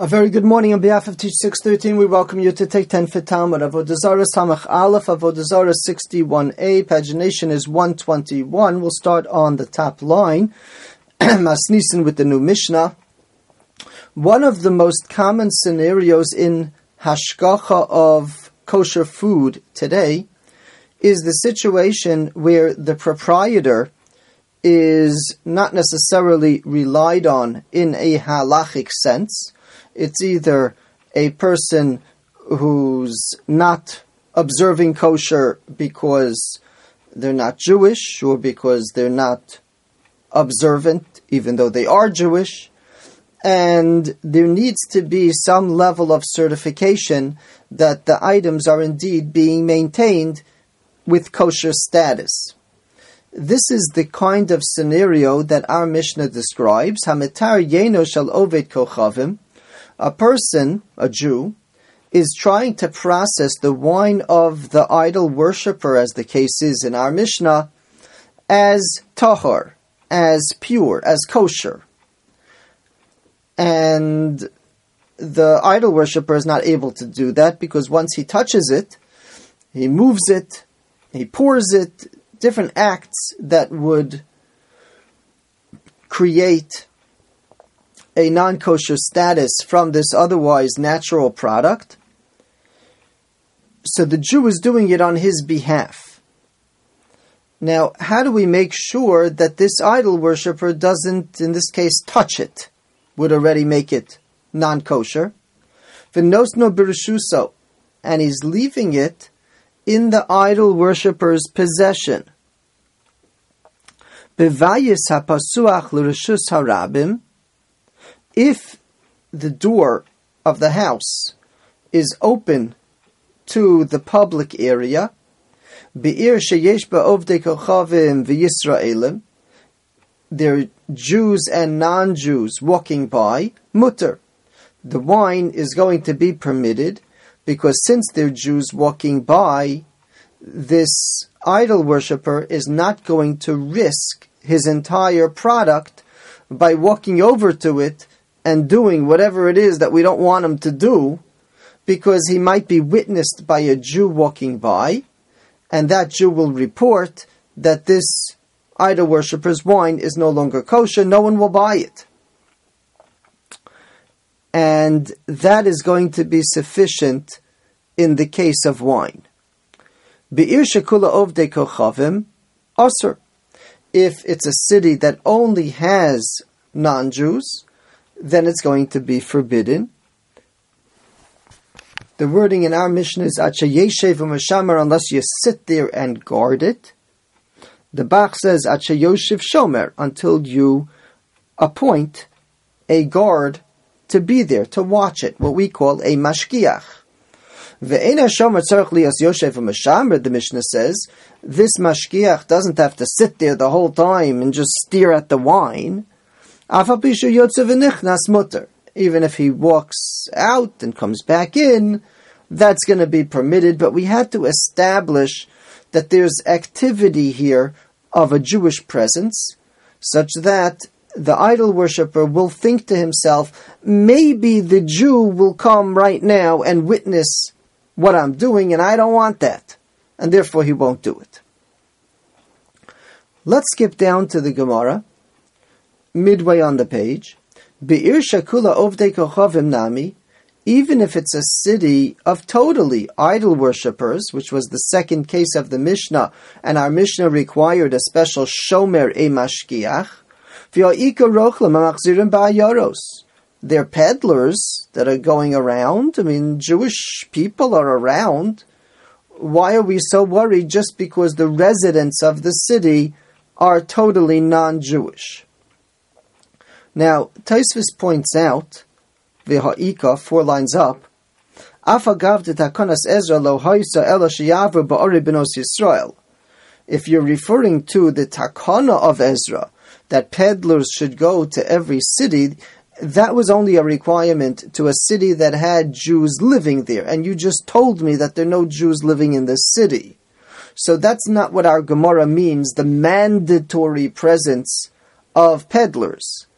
A very good morning on behalf of Teach 613. We welcome you to take 10 for Talmud. Avodah Zarah Samach Aleph, Avodah Zarah 61a. Pagination is 121. We'll start on the top line. Masnisin with the new Mishnah. One of the most common scenarios in hashgacha of kosher food today is the situation where the proprietor is not necessarily relied on in a halachic sense. It's either a person who's not observing kosher because they're not Jewish or because they're not observant, even though they are Jewish. And there needs to be some level of certification that the items are indeed being maintained with kosher status. This is the kind of scenario that our Mishnah describes. Hamitar yeno shel oved kochavim. A person, a Jew, is trying to process the wine of the idol worshipper, as the case is in our Mishnah, as tahor, as pure, as kosher. And the idol worshipper is not able to do that because once he touches it, he moves it, he pours it, different acts that would create a non-kosher status from this otherwise natural product. So the Jew is doing it on his behalf. Now, how do we make sure that this idol worshipper doesn't, in this case, touch it? Would already make it non-kosher. V'nosno b'rishuso, and he's leaving it in the idol worshipper's possession. B'vayis hapasuach l'rishus harabim, if the door of the house is open to the public area, be'ir sheyesh ba'ovdei kochavim v'yisraelim, there are Jews and non-Jews walking by, mutter. The wine is going to be permitted because since there are Jews walking by, this idol worshipper is not going to risk his entire product by walking over to it and doing whatever it is that we don't want him to do, because he might be witnessed by a Jew walking by, and that Jew will report that this idol worshipper's wine is no longer kosher. No one will buy it. And that is going to be sufficient in the case of wine. Be'ir shekula ovdei kochavim asur. If it's a city that only has non-Jews, then it's going to be forbidden. The wording in our Mishnah is Acha Yeshev U'Mashamar, unless you sit there and guard it. The Bach says Acha Yoshev Shomer, until you appoint a guard to be there, to watch it, what we call a mashkiach. Ve'ena Shomer tzarich liyas Yoshev U'Mashamar, the Mishnah says, this mashkiach doesn't have to sit there the whole time and just stare at the wine. Even if he walks out and comes back in, that's going to be permitted, but we had to establish that there's activity here of a Jewish presence, such that the idol worshipper will think to himself, maybe the Jew will come right now and witness what I'm doing, and I don't want that, and therefore he won't do it. Let's skip down to the Gemara. Midway on the page, Be'ir shakula ovdei kochavim nami, even if it's a city of totally idol worshippers, which was the second case of the Mishnah, and our Mishnah required a special shomer e mashkiach, v'ya'ika rochlam amachzirim ba'ayaros. They're peddlers that are going around. I mean, Jewish people are around. Why are we so worried just because the residents of the city are totally non-Jewish? Now, Tosfos points out, v'ha'ika, 4 lines up, Afagav de takonas Ezra lo ha'isa ela sheyavru ba'ori benos Yisrael. If you're referring to the takana of Ezra, that peddlers should go to every city, that was only a requirement to a city that had Jews living there, and you just told me that there are no Jews living in this city. So that's not what our Gemara means, the mandatory presence of peddlers.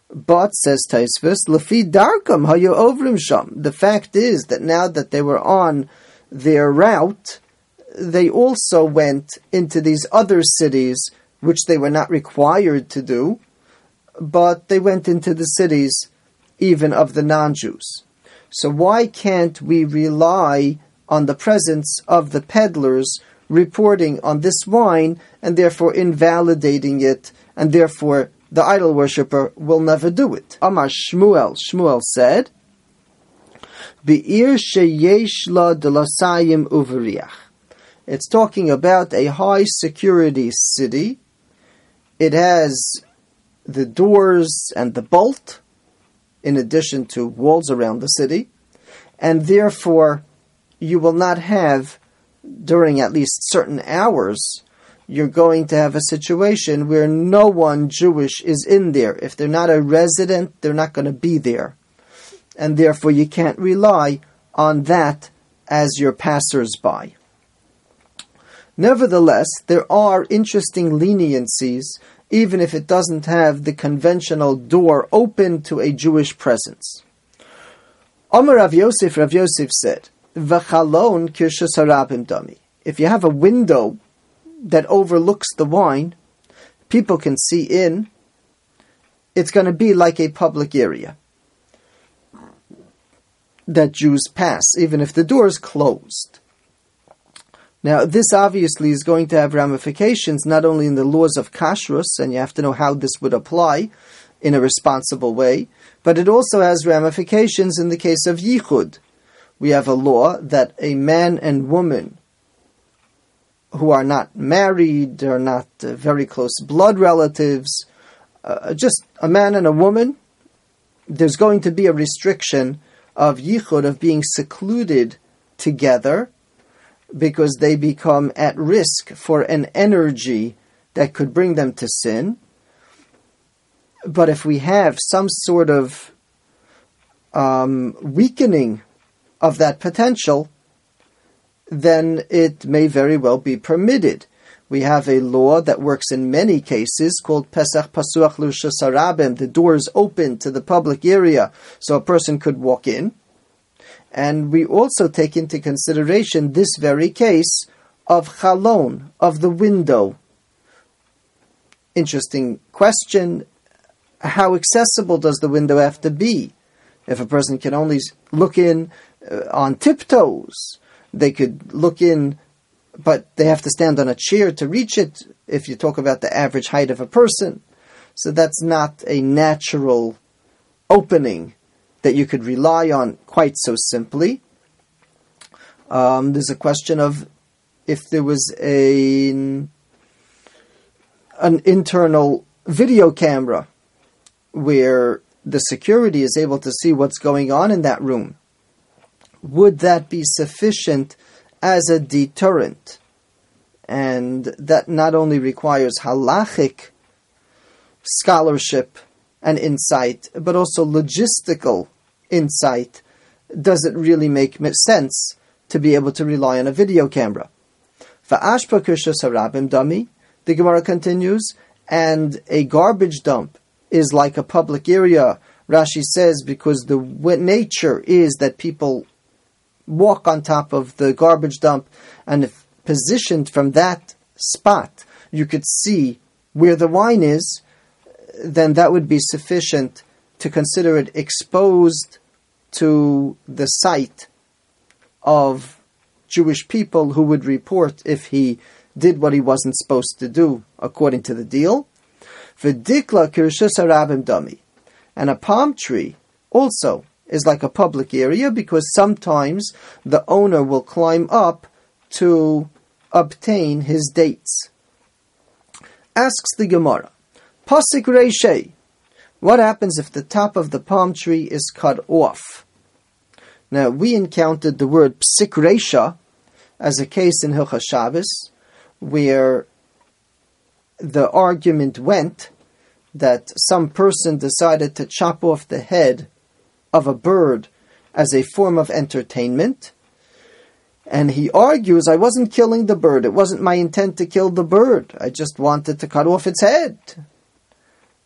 But, says Taisvis, Lafi Darkam Hayo Ovrim Sham. The fact is that now that they were on their route, they also went into these other cities, which they were not required to do, but they went into the cities even of the non-Jews. So why can't we rely on the presence of the peddlers reporting on this wine and therefore invalidating it, and therefore the idol worshipper will never do it? Amar Shmuel said, Be'ir sheyesh la delasayim uveriach. It's talking about a high security city. It has the doors and the bolt, in addition to walls around the city, and therefore you will not have, during at least certain hours, you're going to have a situation where no one Jewish is in there. If they're not a resident, they're not going to be there. And therefore you can't rely on that as your passers-by. Nevertheless, there are interesting leniencies, even if it doesn't have the conventional door open to a Jewish presence. Amar Rav Yosef said, V'chalon kirshus harabim dami. If you have a window that overlooks the wine, people can see in, it's going to be like a public area that Jews pass, even if the door is closed. Now, this obviously is going to have ramifications not only in the laws of kashrus, and you have to know how this would apply in a responsible way, but it also has ramifications in the case of yichud. We have a law that a man and woman who are not married, or not very close blood relatives, just a man and a woman, there's going to be a restriction of yichud, of being secluded together, because they become at risk for an energy that could bring them to sin. But if we have some sort of weakening of that potential, then it may very well be permitted. We have a law that works in many cases called Pesach Pasuach L'Rishus Harabim. The door is open to the public area, so a person could walk in. And we also take into consideration this very case of chalon, of the window. Interesting question. How accessible does the window have to be? If a person can only look in on tiptoes, they could look in, but they have to stand on a chair to reach it, if you talk about the average height of a person. So that's not a natural opening that you could rely on quite so simply. There's a question of if there was an internal video camera where the security is able to see what's going on in that room. Would that be sufficient as a deterrent? And that not only requires halachic scholarship and insight, but also logistical insight. Does it really make sense to be able to rely on a video camera? Va'ashpa kirshus harabim dami, the Gemara continues, and a garbage dump is like a public area. Rashi says because the nature is that people walk on top of the garbage dump, and if positioned from that spot, you could see where the wine is, then that would be sufficient to consider it exposed to the sight of Jewish people who would report if he did what he wasn't supposed to do, according to the deal. V'dikla kirshus harabim dami. And a palm tree also is like a public area, because sometimes the owner will climb up to obtain his dates. Asks the Gemara, Pasik Reishei, what happens if the top of the palm tree is cut off? Now, we encountered the word Psik Reisha as a case in Hilchos Shabbos, where the argument went that some person decided to chop off the head of a bird as a form of entertainment, and he argues, I wasn't killing the bird, it wasn't my intent to kill the bird, I just wanted to cut off its head.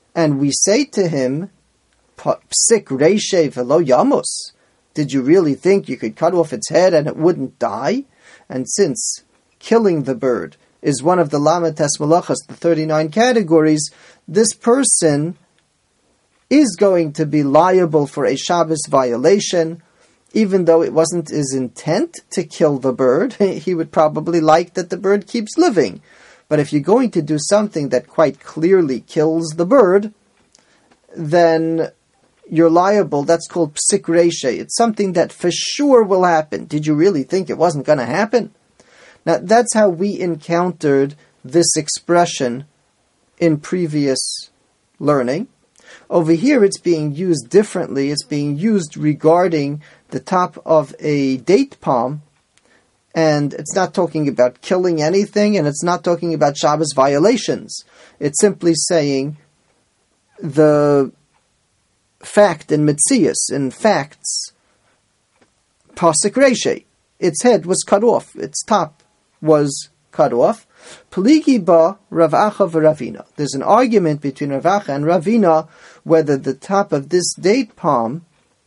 and we say to him, Psik reishe velo yamus, did you really think you could cut off its head and it wouldn't die? And since killing the bird is one of the Lamed Tes Malachas, the 39 categories, this person is going to be liable for a Shabbos violation, even though it wasn't his intent to kill the bird. He would probably like that the bird keeps living. But if you're going to do something that quite clearly kills the bird, then you're liable. That's called psik reishe. It's something that for sure will happen. Did you really think it wasn't going to happen? Now, that's how we encountered this expression in previous learning. Over here, it's being used differently. It's being used regarding the top of a date palm, and it's not talking about killing anything, and it's not talking about Shabbos violations. It's simply saying the fact in Metzius, in facts, pasuk reishe, its head was cut off, its top was cut off. Peligi ba Rav Acha v'Ravina. There's an argument between Rav Acha and Ravina whether the top of this date palm,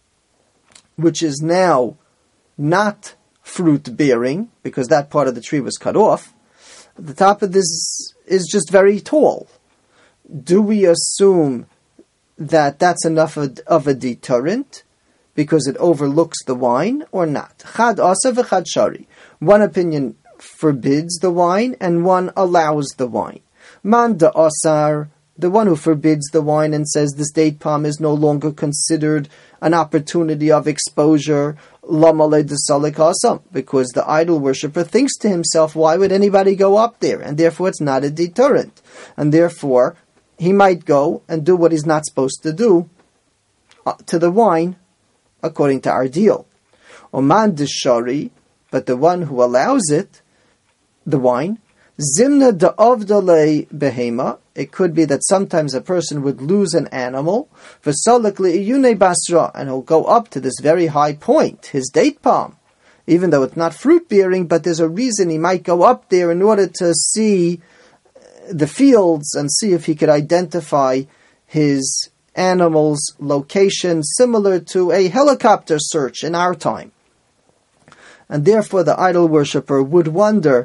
which is now not fruit bearing, because that part of the tree was cut off, the top of this is just very tall. Do we assume that that's enough of a deterrent because it overlooks the wine, or not? Chad asa v'chad shari. One opinion forbids the wine and one allows the wine. Man da asar, the one who forbids the wine and says this date palm is no longer considered an opportunity of exposure, lamale desalik asam, because the idol worshipper thinks to himself, why would anybody go up there? And therefore it's not a deterrent. And therefore he might go and do what he's not supposed to do to the wine, according to our deal. Oman deshari, but the one who allows it, the wine, zimna da'avdale behema, it could be that sometimes a person would lose an animal, v'salik li'iyune basra, and he'll go up to this very high point, his date palm, even though it's not fruit bearing, but there's a reason he might go up there in order to see the fields and see if he could identify his animal's location, similar to a helicopter search in our time. And therefore the idol worshipper would wonder,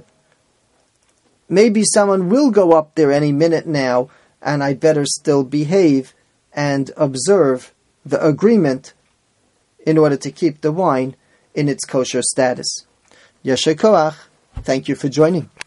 maybe someone will go up there any minute now, and I better still behave and observe the agreement in order to keep the wine in its kosher status. Yasher koach. Thank you for joining.